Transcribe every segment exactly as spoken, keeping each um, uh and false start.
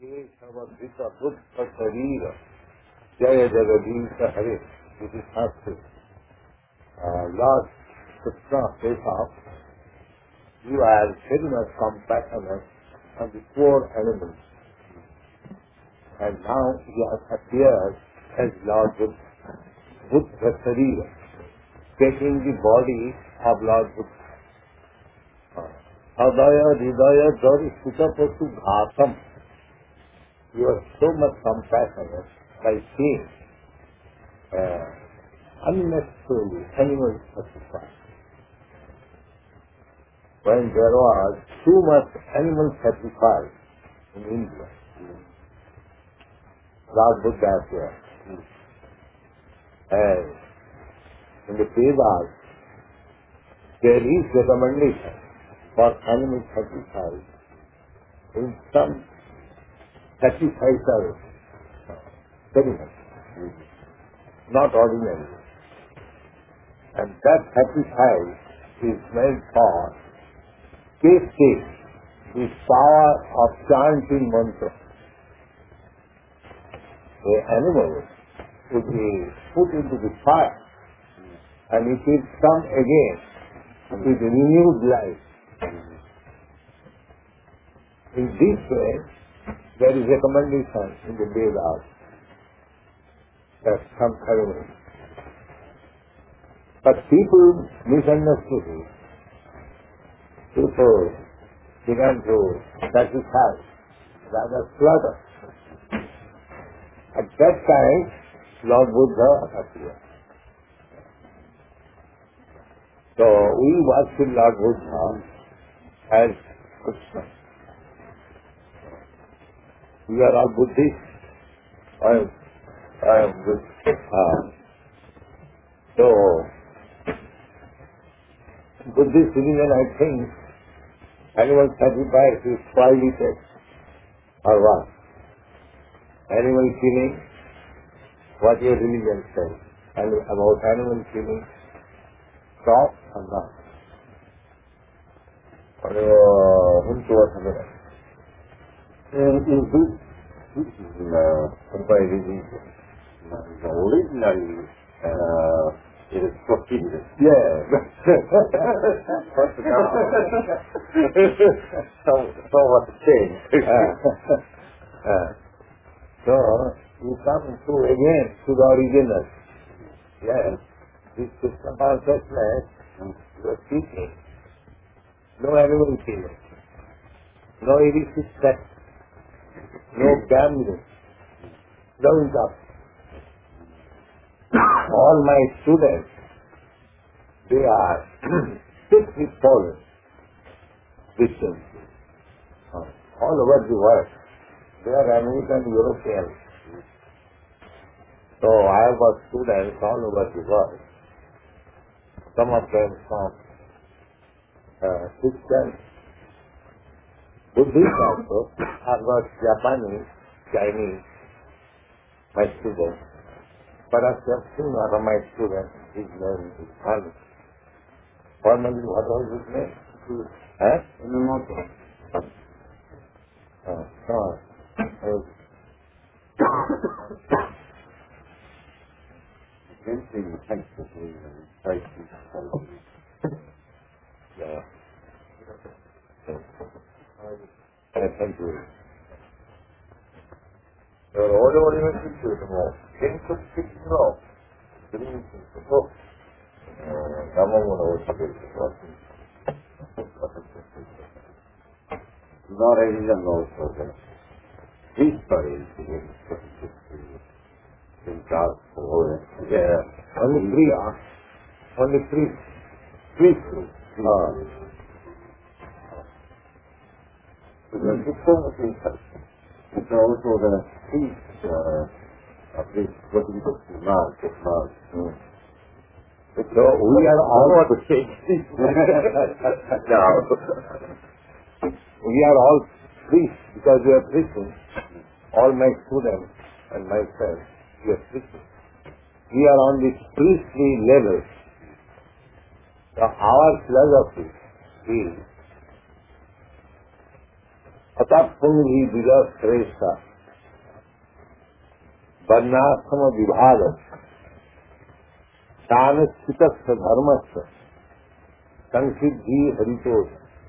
केशवधृत बुद्ध शरीर जय जगदीश हरे. This is Sanskrit. Uh, Lord Krishna says of, you are very much compassionate on the poor animals. And now you have appeared as Lord Buddha, Buddha Sarira, taking the body of Lord Buddha. Adaya Hridaya Dari Sutapasu Ghatam. You are so much compassionate by seeing uh, unnecessarily animal sacrifice. When there was too much animal sacrifice in India, Lord Buddha appeared. And in the Vedas, there is recommendation for animal sacrifice in some sacrificial ceremony, not ordinary. And that sacrifice is meant for tasting the power of chanting mantra. The animal would be put into the fire and it will come again with renewed life. In this way, there is recommendation in the Vedas that some ceremony. But people misunderstood it. People began to sacrifice, rather slaughter. At that time, Lord Buddha appeared. So we worship Lord Buddha as Krishna. We are all Buddhists. I am, I am Buddhist. Uh, so, Buddhist religion, I think, animal sacrifice is prohibited or what? Animal killing, what your religion says. And about animal killing, stop or not? Or whom to what other? In this, this is uh, by religion. The originally uh, it is prohibited. Yeah. But now, so, so what changed? uh, uh, so, you come to again to the original. Yes. This Krishna consciousness, you are teaching. No animal killing. No illicit sex. No gambling. No injustice. All my students, they are strictly followed Christians. All over the world. They are American, Europeans. So I have got students all over the world. Some of them from uh, Christians, Buddhists also. I have got Japanese, Chinese, my students. But I have seen one of my students, his name is Khan. Formally, what was his name? Huh? Minamoto. Uh, sorry. Eventually, thanks for the safety. Yeah. Uh, thank you. Your order oriented to more. Things of speaking of. Dreams of book. Ramamuna was a bit of Not a reason also that this story is in class for yeah. Only three are. Only three. Three schools. Ah. The diplomacy is also the peace uh, of this what we call Mark, Mark. So we are all the same. No. We are all priests because we are Christians. All my students and myself, we are Christians. We are on this priestly level. So our philosophy is Atappungi Vida Shrestha Varnasama Vibhagas Sanaschitasya Dharmasya Sansiddhi Haritos.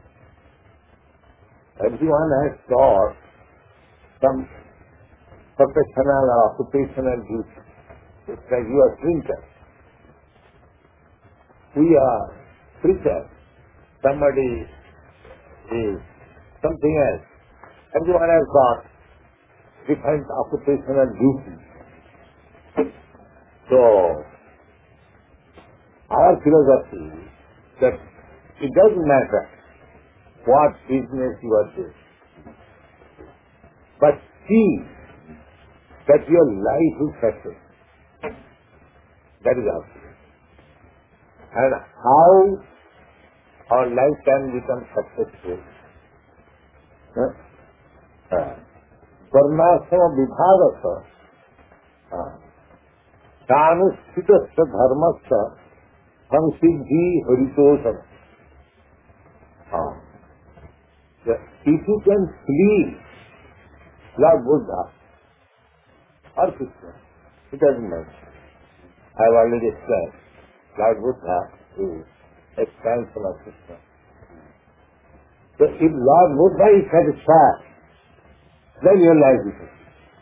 Everyone has got some professional or occupational duty. It's like you are printer. We are preacher. Somebody is something else. Everyone has got different occupational duties. So, our philosophy is that it doesn't matter what business you are doing, but see that your life is successful. That is our philosophy. And how our life can become successful? Varnasama Vibhagasa Sanuschitasya Dharmasya Samsiddhi Haritosam. If you can flee Lord Buddha or Krishna, it doesn't matter. I have already explained. Lord Buddha is expansion of Krishna. So if Lord Buddha is satisfied, then your life is satisfied.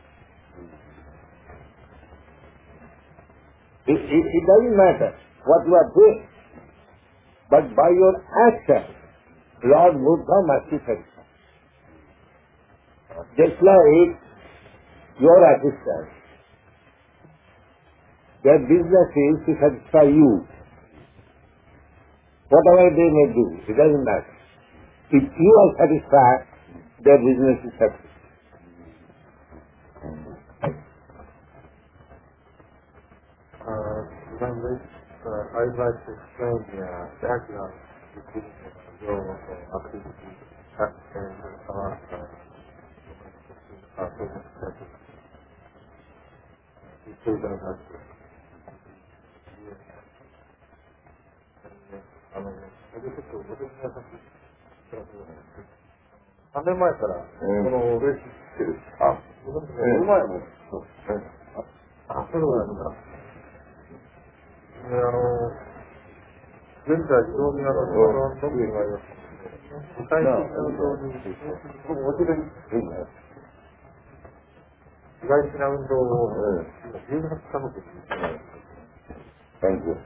It, it, it doesn't matter what you are doing, but by your action, Lord Buddha must be satisfied. Just like your assistants, their business is to satisfy you. Whatever they may do, it doesn't matter. If you are satisfied, their business is satisfied. Uh, when this, uh, I'd like to explain the uh, background between the role of uh, activity and our uh, business practice. You say that that's it.何年前から、このレースしてる。あ、その前も。あ、そうなんだ。で、あの、現在、自動にあの、飲みがありますので、具体的な運動に、僕、もちろん、具体的な運動を、じゅうはちかこくに。 Thank you.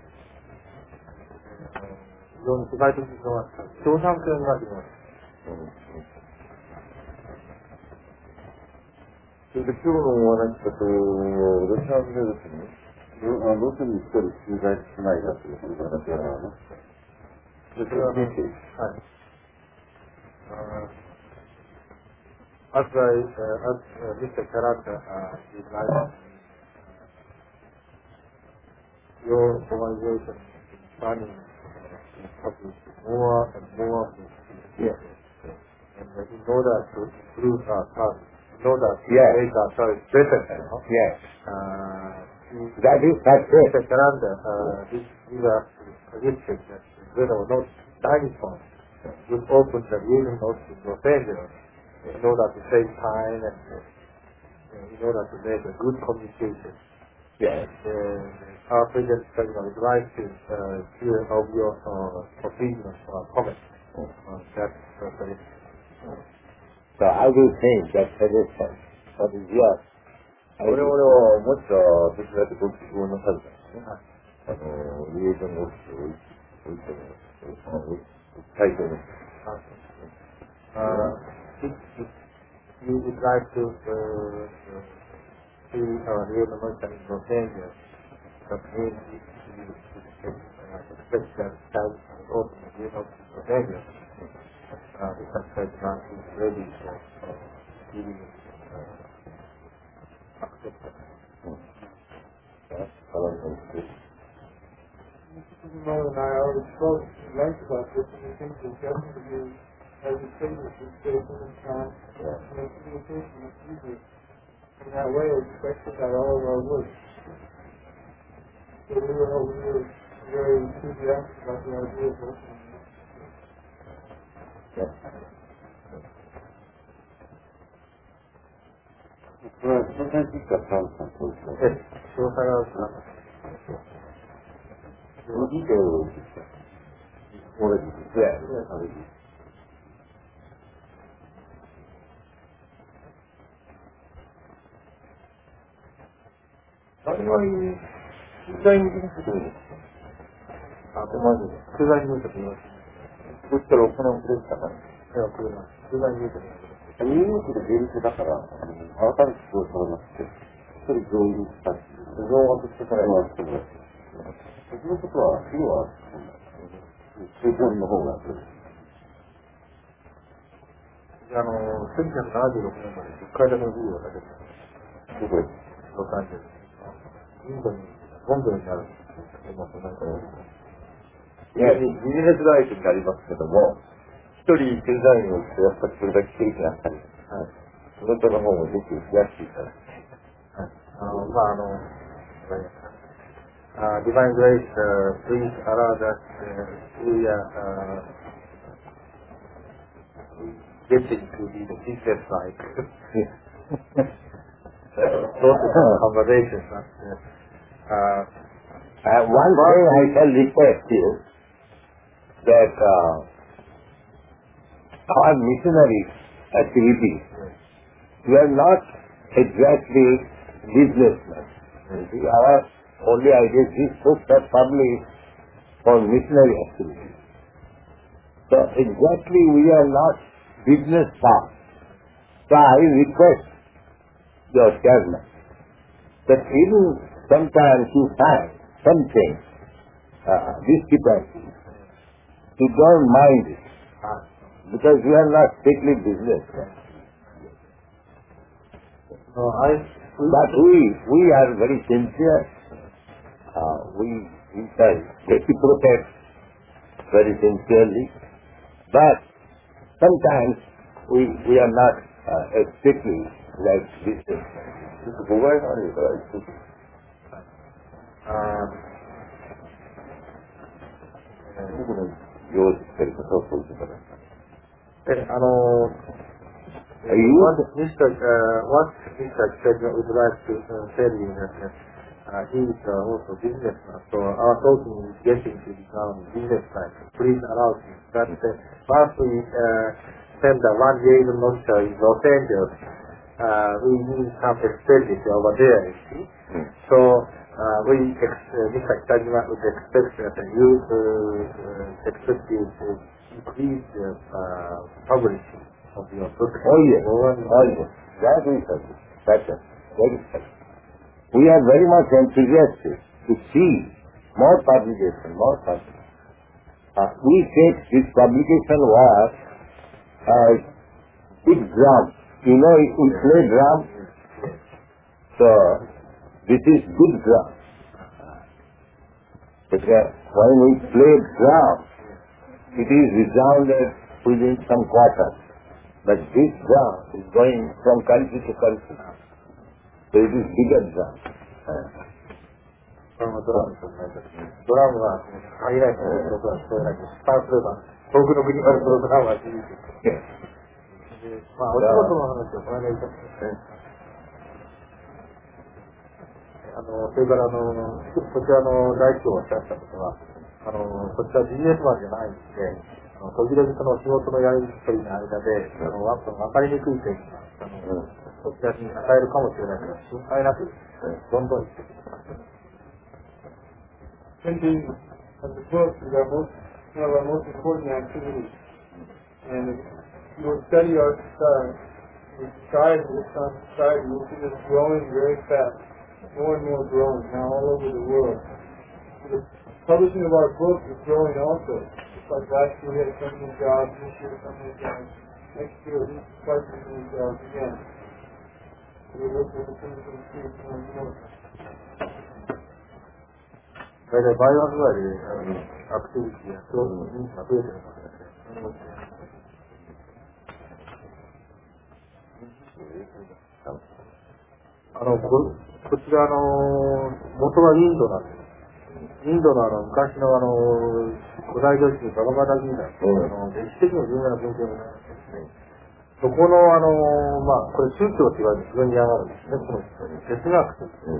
非常に世界的に共産性があります。それで今日のお話だと、私はですね、ロスに一人駐在しないだということが私はね。それは、はい。As I, uh, as uh, Mister Karaka uh, is like, your organization is planning more and more. Yes. And uh, in order to improve our service, in order to yes. make our service better, you know? Yes. Uh, that is that's it. Mister Karaka, uh, this is a suggestion that whether or not Dagestan will open the union of Los Angeles in order to save time and uh, in order to make a good communication. Yes. Uh, our President would like to uh, hear of your uh, opinion or comments on that suggestion. So how do you think that suggestion? What is yours? 我々はもっと手伝ってご希望なさるからね。あの、リエーションのオフィスを置いても、置きたいと思います。You would like to uh, see our real American in Los Angeles, but maybe you expect that child to open the real American in Los Angeles. Uh, because that man is ready for uh, giving uh, acceptance. Yes, hello, Mo and I already spoke at length about this, and we think there's definitely, as you say, this is taking the time, and the communication is easier. In that way, it's expected that all of our work. So we were, we were very enthusiastic about the idea of working. Yes. 詳細についてはサウさんそうですね。 え、詳細は、 無事で俺ですね。幸い、取材に行くことです。あ、マジで。 取材に行くときに、 そしたらお金をくれてたから。 いや、くれます。取材に行くときに。 ニューヨークで芸術だから、改めてそうされなくて、一人上流したし、上学してから今してもらって、僕のことは、要は、中高の方が、 あの、せんきゅうひゃくななじゅうろくねんまでじゅっかいだけの授業が出てた。 どこへロサンゼルス。インドに、ボンドになるんですけど、なんか、 いや、ビジネスライフになりますけども、一人デザインをして、やっぱりそれだけ経験あったり、仕事の方もぜひ増やしていただきたい。 はい。あの、まあ、あの、Uh, Divine Grace, uh, please allow us uh, we are uh, getting to be the business like conversations. Uh, Uh, one thing I shall request you, that uh, our missionary activities, we are not exactly businessmen. See, our only idea is these books are published for missionary activities. So exactly we are not business staff. So I request your chairman that even sometimes you find something, uh, this capacity, you don't mind it, because we are not strictly business. no, I, But we, we are very sincere. Uh, we, we shall reciprocate very sincerely. But sometimes we, we are not uh, strictly like business. This is the word on it, right? uh, 僕の用意してることをそうしてください。 え、あの、 Are you- what Mister Uh, what Mister Chedra would like to uh, tell you that uh, he is uh, also businessman, so our talking is getting to become business side. Please allow him. But uh, once we uh, send the one year monitor in Los Angeles, uh, we need some expenditure over there, you see. Hmm. So uh, we, ex- uh, Mister Chedra would expect that you uh, uh, expect you to increase the uh, publishing of your book. Oh yes, oh yes, that is better, that is better. We are very much enthusiastic to see more publication, more publication. Uh, we take this publication work as big drum. You know, we play drum, so this is big drum. But uh, when we play drum, it is resounded within some quarters. But this drum is going from country to country. So it is bigger drum. Uh, ドラムドラムとかドラムは限られた音が聞こえないけど、スターすれば遠くの国からそのドラムは響く。 yes. で、まあ、お仕事の話をこの間言ったんですね。あの、それからあの、こちらの大師匠がおっしゃったことは、あの、こちらビジネスマンじゃないんで、あの時々その仕事のやり取りの間で、あの、わ分かりにくい点が、あの、こちらに与えるかもしれないけど、心配なく、どんどん言ってください。 Printing of the book is our most, one of our most important activities. And if you will study our society, the society, this society, you'll see it's growing very fast, more and more growing now all over the world. The publishing of our book is growing also. Just like last year we had so many jobs, this year so many jobs, next year at least twice as many jobs again. So we look for the things to increase more and more. 大体倍はぐらいで、アクティビティや人数が増えてるので、あの、こ、こちらあの、元はインドなんです。インドのあの、昔のあの、古代女子バババダギーナっていう、あの、歴史的に有名な文献がありますね。 そこの、あの、まあ、これ宗教って言われて非常に嫌がるんですね、この人に。哲学として、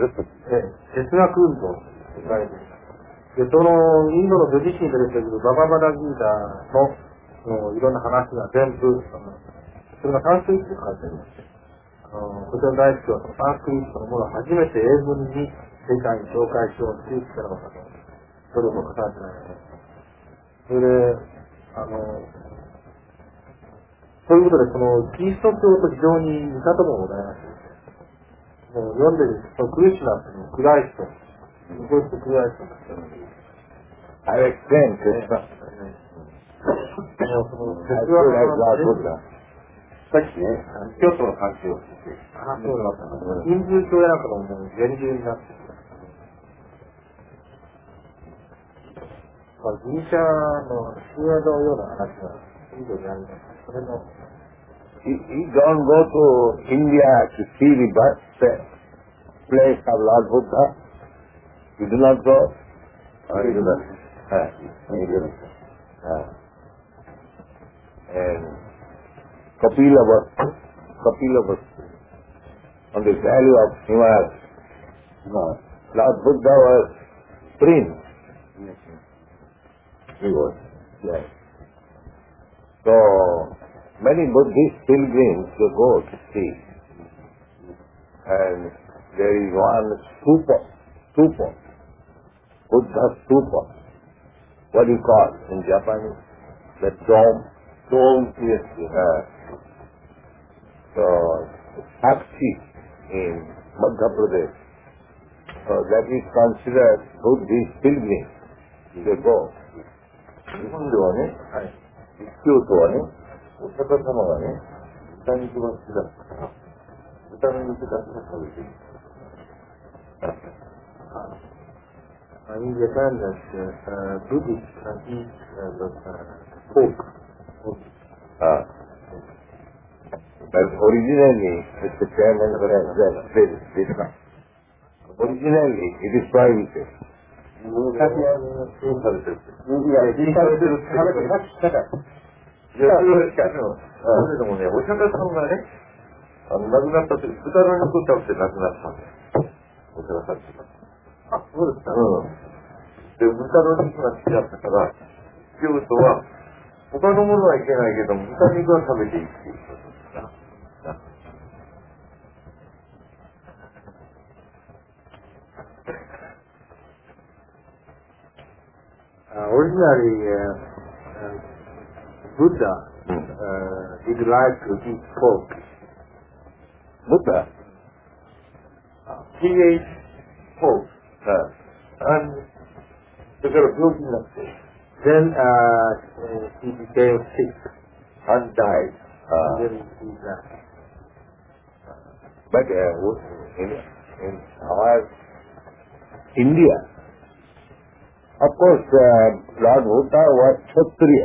哲学運動と言われている。で、その、インドのブディシーに出てくるバババダギータの、のいろんな話が全部、それがサンスクリットで書いてあります。あの、こちらの大好きは、サンスクリットのものを初めて英文に世界に紹介しようという力をかけて、それを語ってないね。それで、あの、そういうことで、その、キリスト教と非常に似たところがございまして、もう読んでる、そのクリシュナっていうのクライスト、すごいクライストなんですよ。 I explained Krishna. その、哲 I 学 feel like の Lord Buddha. さっきね、京都の関係を聞いて、ああ、そうだったな。ヒンズー教やなんかのもう源流になってきた。まあ、ギリシャの神話のような話がインドにあります。それの、 You, you don't go to India to see the birthplace of Lord Buddha. You do not go. I do not. Uh, you do not. Uh, and Kapila was, Kapila was on the valley of Himalaya. No. Lord Buddha was prince. He was. Yes. So, many Buddhist pilgrims they go to see. And there is one stupa, stupa, Buddha stupa. What do you call it in Japanese? The dome. Dome, yes. Uh, so, Sakshi in Madhya Pradesh. So that is considered Buddhist pilgrim. They go. 日本ではね、はい、一教徒はね、お釈迦様がね、豚肉が好きだったから、豚の肉だけが食べている。In Japan, that uh, Buddhists can eat uh, the, uh, pork. Uh, but originally, Mister Chairman said this. Originally, it is prohibited. 昔はそうされてる。いや、実されてるって話がしたから。いや、それしかも、それでもね、お釈迦さんがね、あの、亡くなった時、豚の肉を食べて亡くなったんだよ。お釈迦さんって。あ、そうですか。うん。で、豚の肉が好きだったから、教徒は、他のものはいけないけども、豚肉は食べていいっていうことですな。Uh, originally, uh, uh, Buddha uh, did like to eat pork. Buddha? Uh, he ate pork. Uh, and then uh, he became sick and died. Uh, then he died. But uh, in, in our India, of course, uh, Lord Buddha was Kshatriya.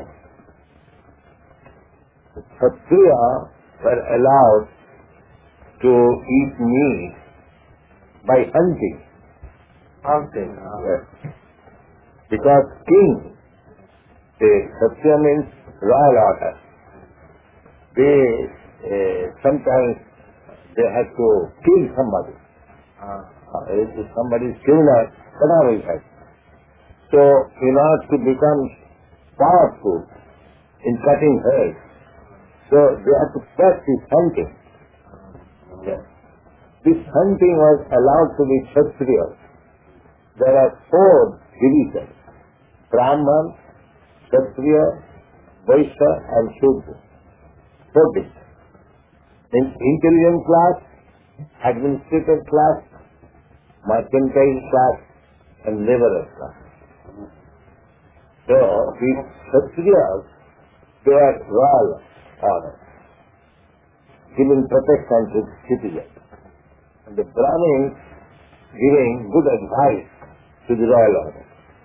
Kshatriya were allowed to eat meat by hunting. Hunting? Yes. Because king, the Kshatriya means royal order. They, uh, sometimes they have to kill somebody. Uh, uh, if somebody is killed, whatever it has. So, in order to become powerful in cutting heads, so they have to practice hunting. Yes. This hunting was allowed to be Kshatriyas. There are four divisions: Brahman, Kshatriya, Vaishya and Shudra. Four divisions. In intelligent class, administrative class, mercantile class, and laborer class. So, these Kshatriyas, they are royal order, giving protection to citizens. And the Brahmins giving good advice to the royal order.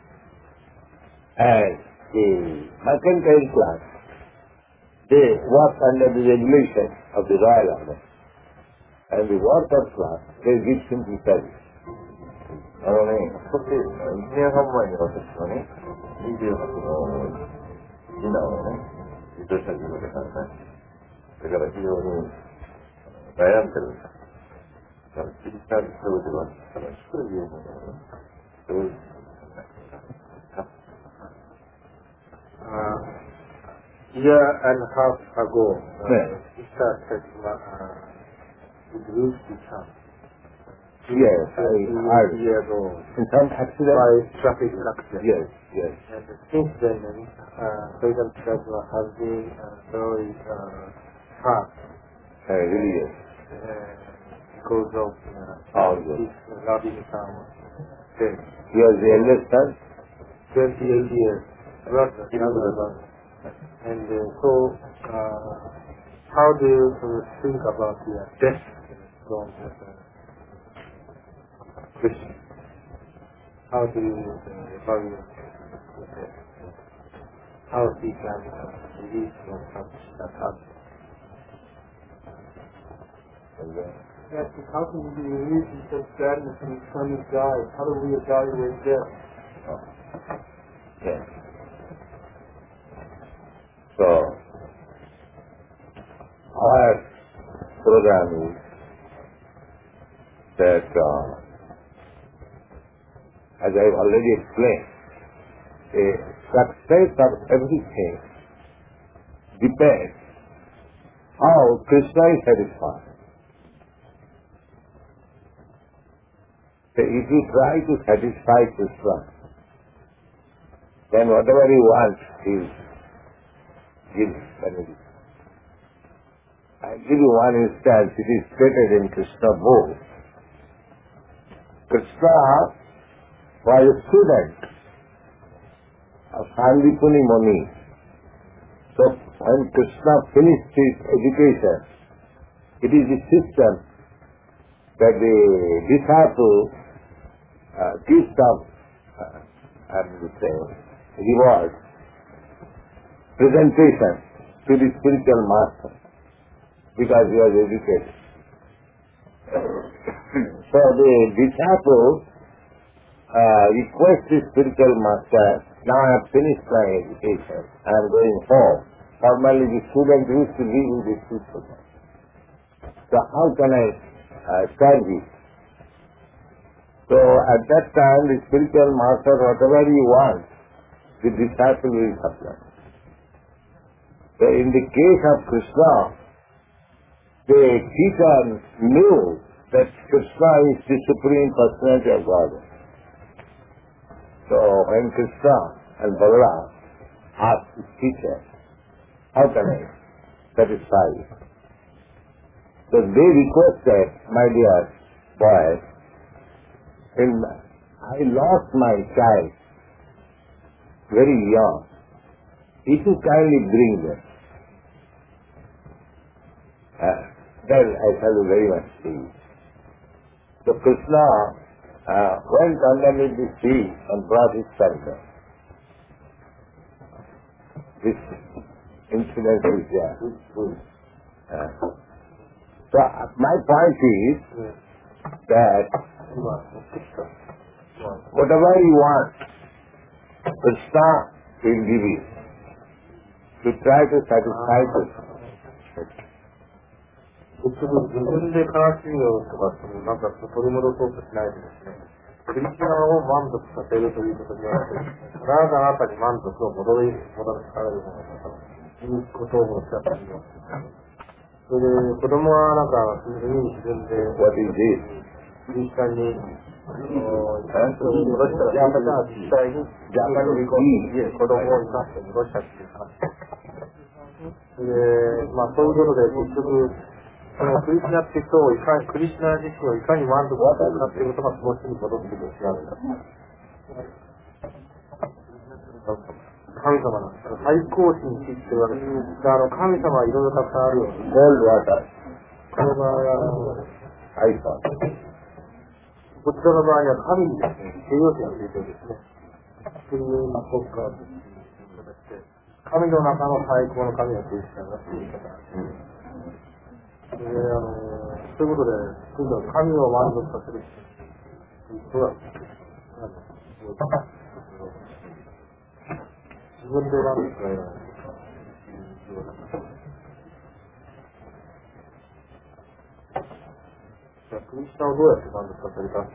And the mercantile class, they work under the regulation of the royal order. And the worker class, they give simple service. あのね、少しいちねんはん前に私はね、にじゅうはちの次男をね、自動車事故で考えだから非常に悩んでる。だから小さい人では、ただ一人いうものを、どういうか。 Uh, year and a half ago, uh, Yeah. Sister said, uh, it will become. Yes, I heard. Years old. In some accident? By traffic accident. Yes, yes. And since then, uh, Freedom Church has been uh, very uh, hard. Uh, really, yes. Uh, because of uh, Oh, yes. his loving son. Death. He was the eldest son? twenty-eight years. Brother, younger brother. And uh, so, uh, how do you uh, think about the uh, death from the uh, Christian? How do you uh, evaluate the death? How he can uh, release from such that happened? Yes, how can you be released from such sadness when his son has died? How do we evaluate death? Oh. Yes. So, our program is that, uh, as I already explained, the success of everything depends how Krishna is satisfied. So if you try to satisfy Krishna, then whatever he wants, he gives benefit. I'll give you one instance. It is stated in Krishna book. Krishna was a student of Sandipuni Muni. So when Krishna finished his education, it is the system that the disciple uh, gives some uh, I would say, reward, presentation to the spiritual master because he was educated. So the disciple uh, requests the spiritual master, now I have finished my education, I am going home. Formerly the student used to live with the teacher. So how can I uh, serve you? So at that time the spiritual master, whatever he wants, the disciple will supply. So in the case of Krishna, the teacher knew that Krishna is the Supreme Personality of Godhead. So when Krishna and Balaram asked his teacher, how can I satisfy you? So they requested, my dear boy, in, I lost my child very young. If you kindly bring them, uh, then I shall be very much pleased. So Krishna uh, went underneath the sea and brought his son there. This incident is there. Uh, so uh, my point is that whatever you want, Krishna will give you. To try to satisfy Krishna. 結局自分で悲しみをとかなんか取り戻そうとしないでですね、クリスナを満足させるということによって、必ずあなたに満足を戻り戻されるものだということをおっしゃっています。それで子供はなんか自分に自分で What is this? クリスナに戻したら、やめたら実際に自分の子供を生かして戻したっていう話。で、まあそういうことで結局そのクリスナって人をいかに、クリスナ自身をいかに満足させるかっていうことがその人に戻ってくる調べだ。神様なんです。最高神って言ってるわけです。あの神様はいろいろたくさんあるように。 Cold water. この場合は、 I thought. こちらの場合には神にですね、形容詞がついてるんですね。そういうまあ国家という形で、神の中の最高の神がクリスナだという言い方なんです。えー、あのー、そういうことで、今度は神を満足させるということは、自分で満足が得られるというような。 クリスナをどうやって満足させるか。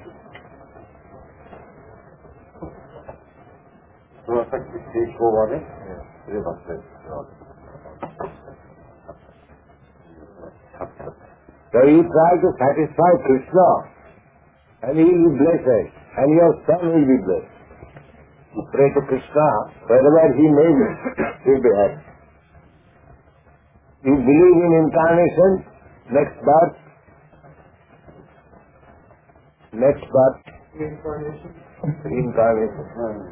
それはさっき成功はね、すればすれば。So you try to satisfy Krishna, and he will be blessed, and your son will be blessed. You pray to Krishna, wherever he may be, he will be happy. You believe in incarnation, next birth, next birth, Reincarnation. incarnation.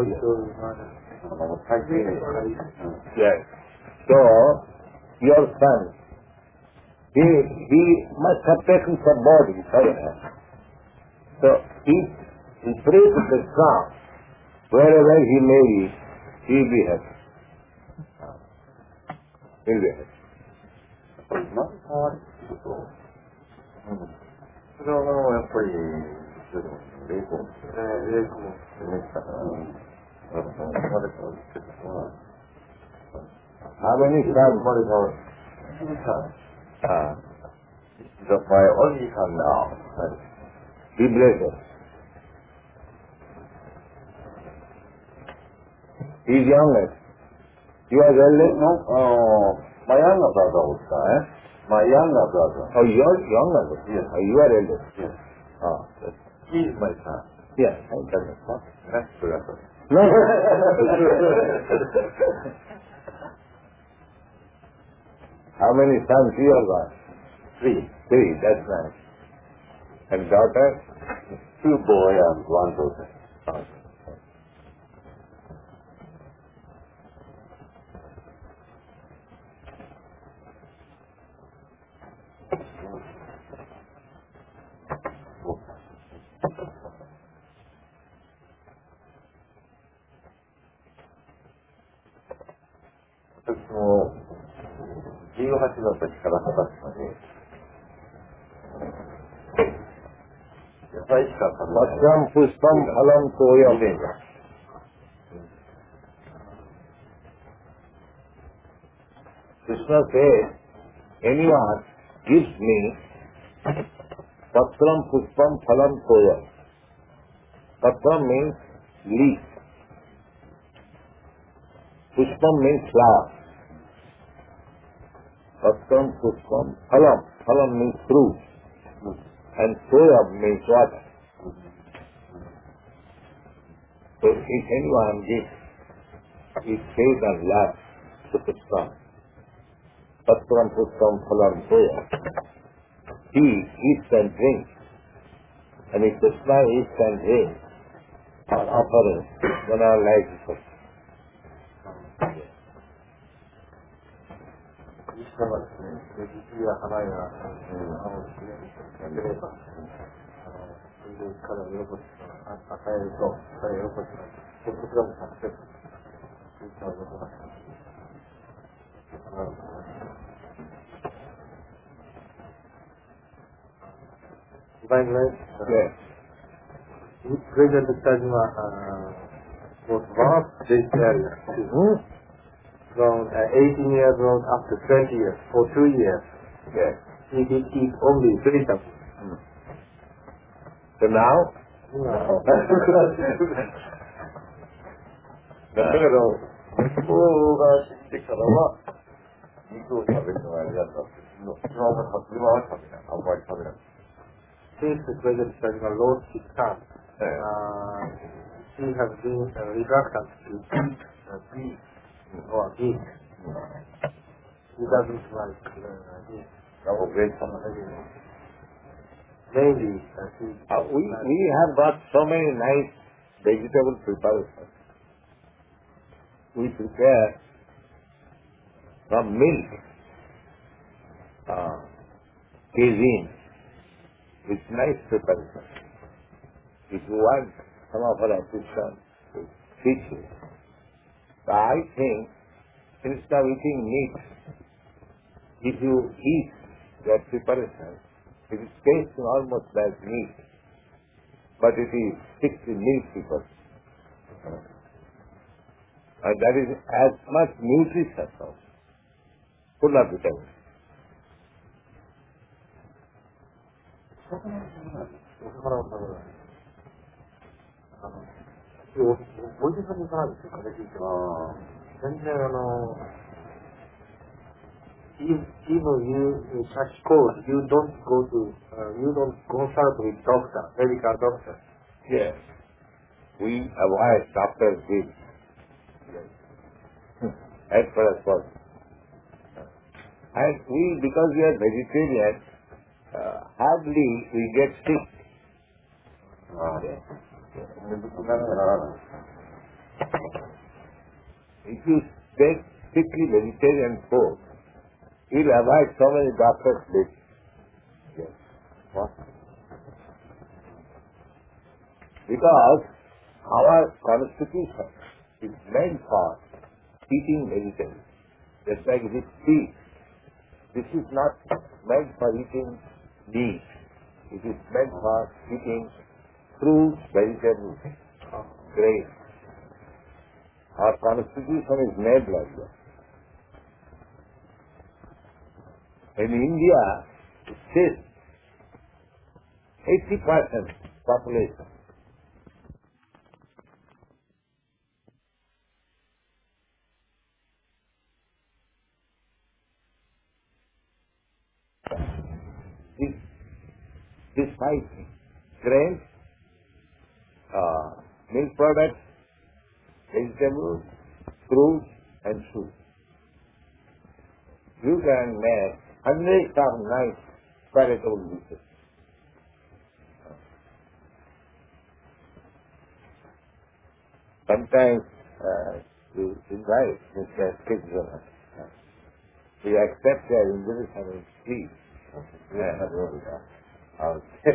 Yes. So, your son, he, he must have taken some body, so he, he prays to Krishna, wherever he may be, he will be happy. He will be happy. それはやっぱり、霊魂ですね。霊魂ですから。 How many sons? Uh, this is my only son now. Be blessed. He is youngest. You are eldest? No, uh, my younger brother was there. Eh? My younger brother. Oh, you are younger? Yes. Oh, you are eldest? Yes. Oh, yes. He is my son. Yes, I tell you. That's brother. No. How many sons you have got? Three. Three, that's nice. And daughter? Two boys and one daughter. Oh. 私もじゅうはちの時から二十歳まで野菜しか食べない。 Patram puspam phalam toyam. Krishna says, anyone gives me patram puspam phalam toyam. Patram means leaf. Puspam means flower. Patram puspam phalam. Phalam means fruit. And toyam means water. So if anyone gives, he says and laughs to Krishna. Patram puspam phalam toyam. He eats and drinks. And if Krishna eats and drinks, our offering, then our life is over. クリスナがですね、実や花や青をきれいにやってれば、それで彼を喜ぶ、与えると、彼を喜ぶ、そこちらもさせて、クリスナを喜ばせて。Divine Grace, Yes. President Tajima uh, was vast this area. Hmm? From uh, eighteen years old up to twenty years, for two years. Yes. He did eat only vegetables. Hmm. So now? No. だけど、 息子が死んでからは、肉を食べるのが嫌だって、今は今は食べない。あんまり食べない。Since the President Tajima lost his son, uh, he has been uh, reluctant to eat uh, beef or meat. He doesn't like uh, meat. Oh, great. Mainly, uh, he, Uh, we, we have got so many nice vegetable preparations. We prepare from milk, uh, casein, with nice preparation. If you want some of our assistants to teach you. So I think instead of eating meat, if you eat that preparation, it is tasting almost like meat, but it is fixed in milk preparation. And that is as much nutritious also, full of vitamins. 魚を食べない。あの、お、おじさんになるんですよ、風邪ひいては。全然あの、even you such cold, you don't go to, uh, you don't consult with doctor, medical doctor. Yes. We avoid doctor's bill. Yes. As far as possible. And we, because we are vegetarian, uh, hardly we get sick. Uh, Yes. If you take strictly vegetarian food, you'll avoid so many doctor's bills. Yes. what? Because our constitution is meant for eating vegetables. Just like this tea. This is not meant for eating meat. It is meant for eating fruits, vegetables, grains. Our constitution is made like that. In India, it says eighty percent population. This, this five things: grains, uh, milk products, vegetables, fruits, and food. You can make hundreds of nice palatable dishes. Sometimes uh, you invite Mister Kidzona. We accept their invitation and speak. Yeah. Okay.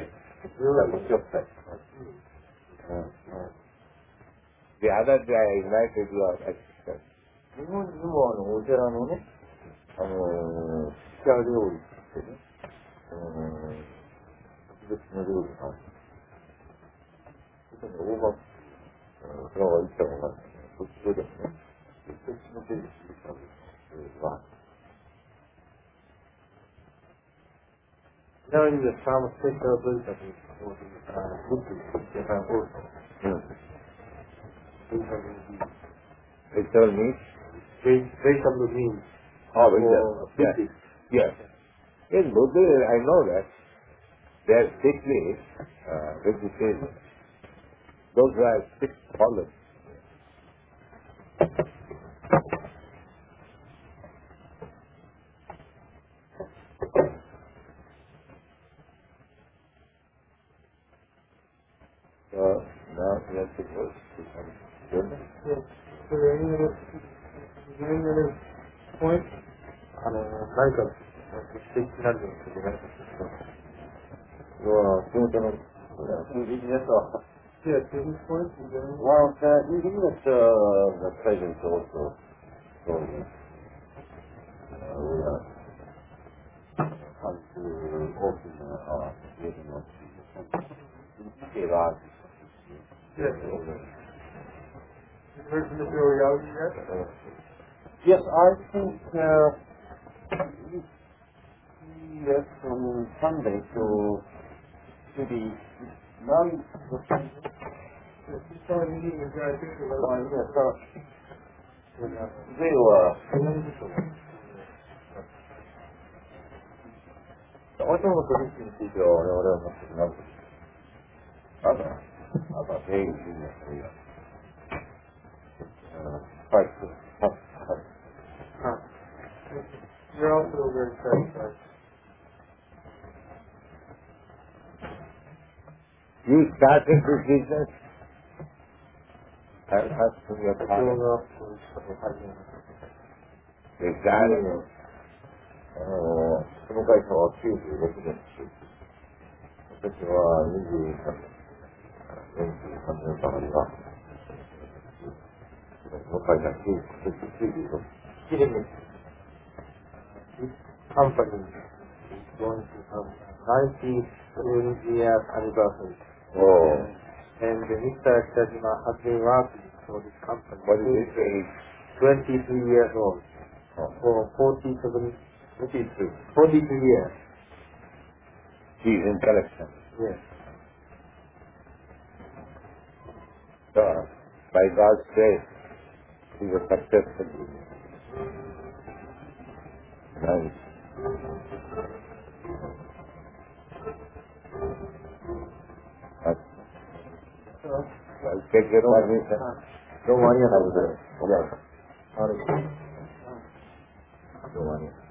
The other day I invited you out at 日本にもあのお寺のね、あの、鹿料理ってね、あの、特別な料理がある。特に大場、それは行ったのが、そっちでもね、そっちの手で知るためは、Now in the some special vegetables for the uh, Buddhists, they have also. Hmm. Vegetable meat. Vegetable meat? Vegetable meat. Oh, vegetable. For Yes. Buddhists. Yes. In Buddhism, I know that they are strictly uh, vegetarian. Those who are strict followers. So now we have to go to some good. Yes. Is there any other, is there any other points? あの、何か、指摘なんですけどね。要は、仕事の、ビジネスは、 Yeah, business points, is there any? Well, the, you can get uh, the present also. So, uh, we are come to open uh, meeting of the large. Yes. You heard from the reality yet? Uh, yes, I think uh, yes, on Sunday to to the now the Yes, he's probably meeting with guys here. uh, yes, uh, they were お茶の取引については我々は全くなく、ただ、あとは定義になっている。はい、はい、はい。 Huh. You're also very satisfied. You started this business? I asked from your 社長 father. がそういうことを始めました。 Exactly. あの、この会社はきゅうじゅうろくねんです。私はにじゅうさんねん、よんじゅうさんねんばかりは、この会社はきゅうじゅうろくねん。This company is going to have ninety year anniversary. Oh. And Mister Tajima has been working for this company. What is his age? twenty-three years old. Oh. For forty-seven, forty-two. forty-two years. He's intellectual. Yes. So, by God's grace, he was successful. Right. But, well, take your permission. Don't worry about it. Yes. Sorry. Don't worry.